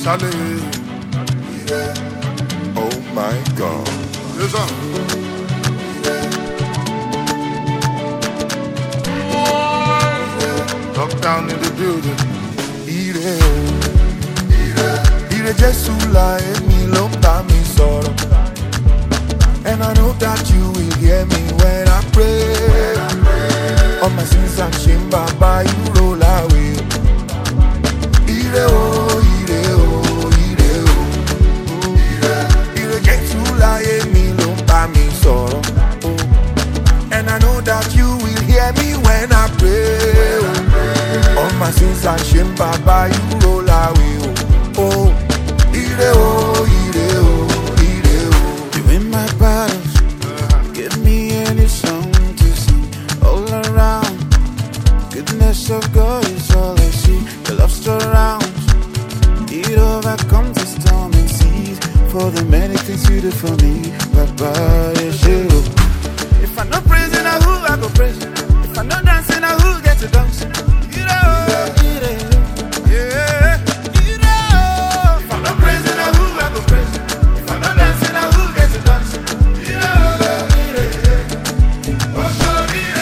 Saleh. Oh my God. Yes, sir. Lockdown in the building. Ire, Ire Jesu la emi lo bá mi sọ̀rọ̀. And I know that you will hear me when I pray. All my sins and shame, Baba, you roll away. Ire oh, Ire oh, Ire oh. Ire Jesu la emi lo bá mi sọ̀rọ̀. And I know that you will hear me when I pray. All my sins and shame, Baba, you roll away. Oh, Ire oh, Ire oh, Ire oh. You win my battles, give me any song to sing. All around, goodness of God is all I see. Your love surrounds, it overcomes the storm and seas. For the many things you do for me, Papa, is you. If I'm not praising, who I go praise? If I'm not dancing, who get to dance? You know, yeah. You know, if I'm not praising, who I go praise? If I'm not dancing, who get to dance? You know, oh, so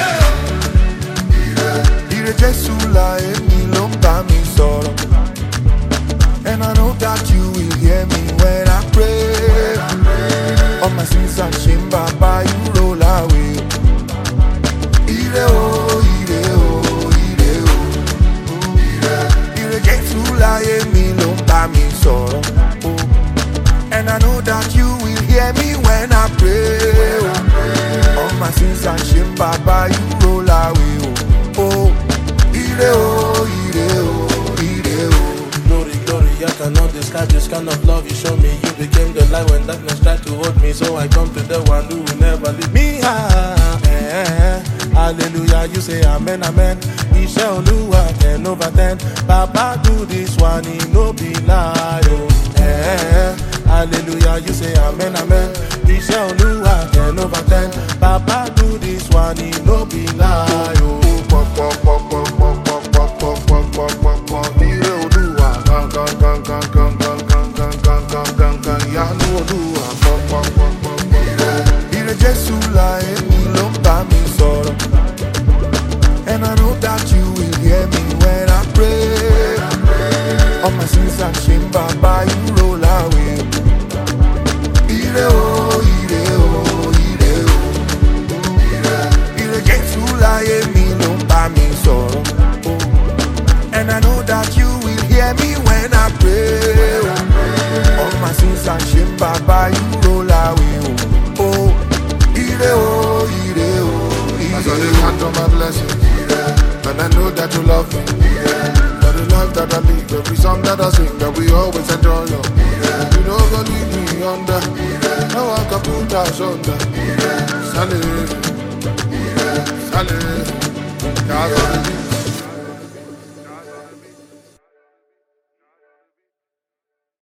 Ire Jesu la emi lo bá mi sọ̀rọ̀. And I know that you will hear me when I pray. All my sins and shame, Baba, you roll away. Ire oh, Ire oh, Ire oh. Ire Jesu la emi lo bá mi sọ̀rọ̀. And I know that you will hear me when I pray. All my sins and shame, Baba, you roll away. Oh, Ire oh, Ire oh, Ire oh. Glory, glory, I cannot describe this kind of love you show me. You became the light when darkness tried to hold me. So I come to the one who will never leave me. Hallelujah, you say amen, amen. Iṣẹ́ Olúwa 10 over 10. Baba do this one, he no be lie. Oh. Hallelujah, you say amen, amen. Iṣẹ́ Olúwa 10 over 10. Baba do this one, he no be lie. Oh. Ire Olúwa, Ìyanu Olúwa. Ire Jesu la emi lo bá mi sọ̀rọ̀. And I know that you will hear me when I pray. All my sins and shame, Baba, you roll away. Ire oh, Ire oh, Ire oh. Ire Jesu la emi lo bá mi sọ̀rọ̀. And I know that you will hear me when I pray. All my sins and shame, Baba, you roll away. Oh, Ire oh, Ire oh. As I dey count on my blessings, and I know that you love me. For the life that I live, every song that I sing, that we always enjoy. You don't go leave me under. Now I can put us under. Saleh, Saleh,